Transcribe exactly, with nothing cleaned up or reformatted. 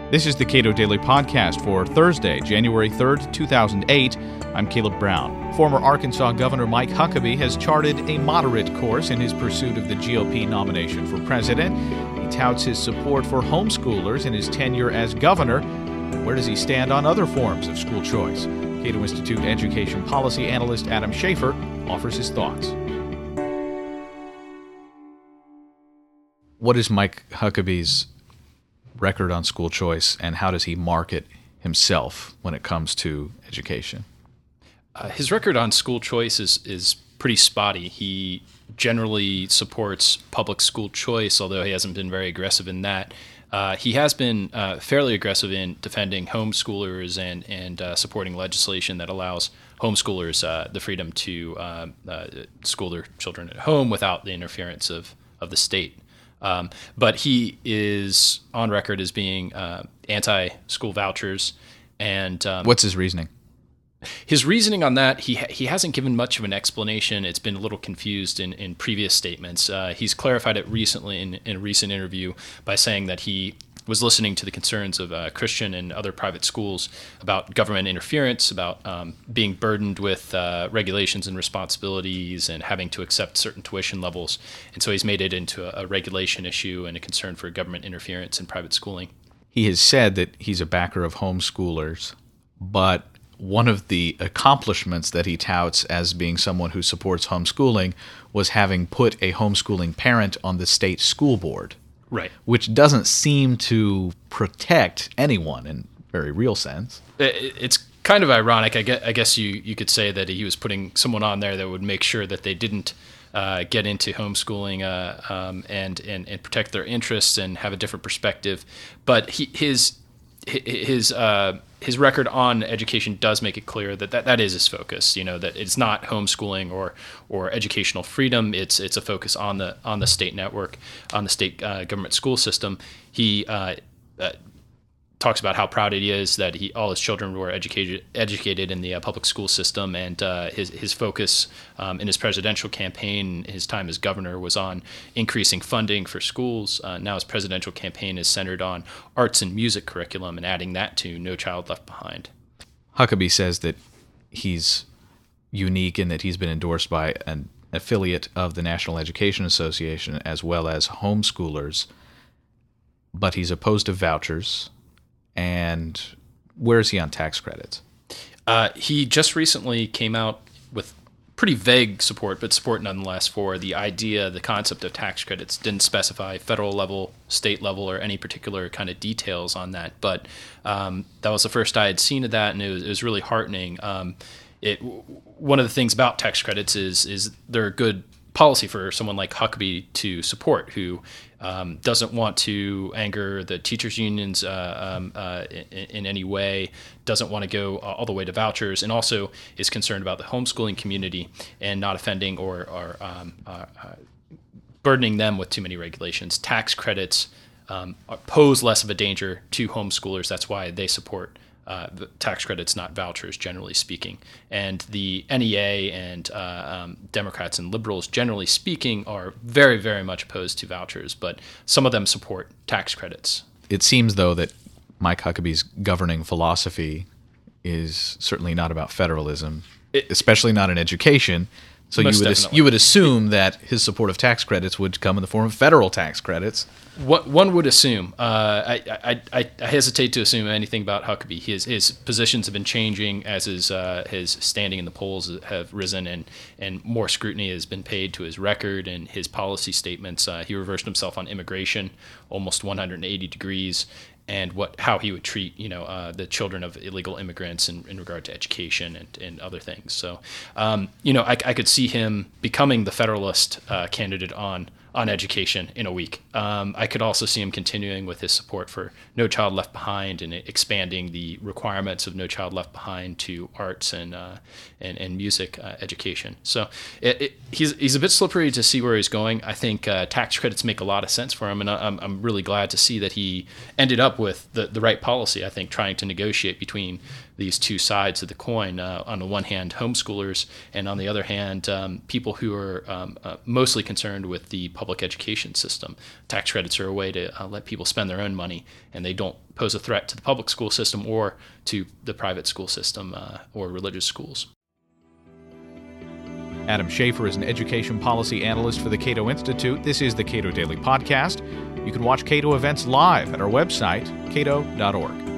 This is the Cato Daily Podcast for Thursday, January third, two thousand eight. I'm Caleb Brown. Former Arkansas Governor Mike Huckabee has charted a moderate course in his pursuit of the G O P nomination for president. He touts his support for homeschoolers in his tenure as governor. Where does he stand on other forms of school choice? Cato Institute education policy analyst Adam Schafer offers his thoughts. What is Mike Huckabee's record on school choice, and how does he market himself when it comes to education? Uh, his record on school choice is, is pretty spotty. He generally supports public school choice, although he hasn't been very aggressive in that. Uh, he has been uh, fairly aggressive in defending homeschoolers and, and uh, supporting legislation that allows homeschoolers uh, the freedom to uh, uh, school their children at home without the interference of, of the state. Um, but he is on record as being uh, anti-school vouchers. And um, what's his reasoning? His reasoning on that, he he hasn't given much of an explanation. It's been a little confused in, in previous statements. Uh, he's clarified it recently in, in a recent interview by saying that he was listening to the concerns of uh, Christian and other private schools about government interference, about um, being burdened with uh, regulations and responsibilities and having to accept certain tuition levels. And so he's made it into a, a regulation issue and a concern for government interference in private schooling. He has said that he's a backer of homeschoolers, but one of the accomplishments that he touts as being someone who supports homeschooling was having put a homeschooling parent on the state school board. Right. Which doesn't seem to protect anyone in a very real sense. It's kind of ironic. I guess, I guess you, you could say that he was putting someone on there that would make sure that they didn't uh, get into homeschooling uh, um, and, and, and protect their interests and have a different perspective. But he, his his uh, his record on education does make it clear that, that that is his focus. You know, that it's not homeschooling or or educational freedom. It's it's a focus on the on the state network, on the state uh, government school system. He uh, uh, talks about how proud he is that he all his children were educated educated in the uh, public school system, and uh, his his focus um, in his presidential campaign, his time as governor, was on increasing funding for schools. Uh, now his presidential campaign is centered on arts and music curriculum and adding that to No Child Left Behind. Huckabee says that he's unique in that he's been endorsed by an affiliate of the National Education Association as well as homeschoolers, but he's opposed to vouchers. And where is he on tax credits? Uh, he just recently came out with pretty vague support, but support nonetheless for the idea, the concept of tax credits. Didn't specify federal level, state level, or any particular kind of details on that. But um, that was the first I had seen of that, and it was, it was really heartening. Um, it one of the things about tax credits is is they're a good policy for someone like Huckabee to support, who um, doesn't want to anger the teachers' unions uh, um, uh, in, in any way, doesn't want to go all the way to vouchers, and also is concerned about the homeschooling community and not offending or, or um, uh, uh, burdening them with too many regulations. Tax credits um, pose less of a danger to homeschoolers. That's why they support Uh, the tax credits, not vouchers, generally speaking. And the N E A and uh, um, Democrats and liberals, generally speaking, are very, very much opposed to vouchers, but some of them support tax credits. It seems, though, that Mike Huckabee's governing philosophy is certainly not about federalism, it, especially not in education. So you would as, you would assume that his support of tax credits would come in the form of federal tax credits. What one would assume. Uh, I, I, I I hesitate to assume anything about Huckabee. His his positions have been changing as his uh, his standing in the polls have risen, and, and more scrutiny has been paid to his record and his policy statements. Uh, he reversed himself on immigration almost one hundred eighty degrees, and what how he would treat you know uh, the children of illegal immigrants in, in regard to education and, and other things. So um, you know I, I could see him becoming the Federalist uh, candidate on on education in a week. Um, I could also see him continuing with his support for No Child Left Behind and expanding the requirements of No Child Left Behind to arts and uh, and, and music uh, education. So it, it, he's he's a bit slippery to see where he's going. I think uh, tax credits make a lot of sense for him, and I'm I'm really glad to see that he ended up with the, the right policy. I think trying to negotiate between these two sides of the coin. Uh, on the one hand, homeschoolers, and on the other hand, um, people who are um, uh, mostly concerned with the public education system. Tax credits are a way to uh, let people spend their own money, and they don't pose a threat to the public school system or to the private school system uh, or religious schools. Adam Schafer is an education policy analyst for the Cato Institute. This is the Cato Daily Podcast. You can watch Cato events live at our website, cato dot org.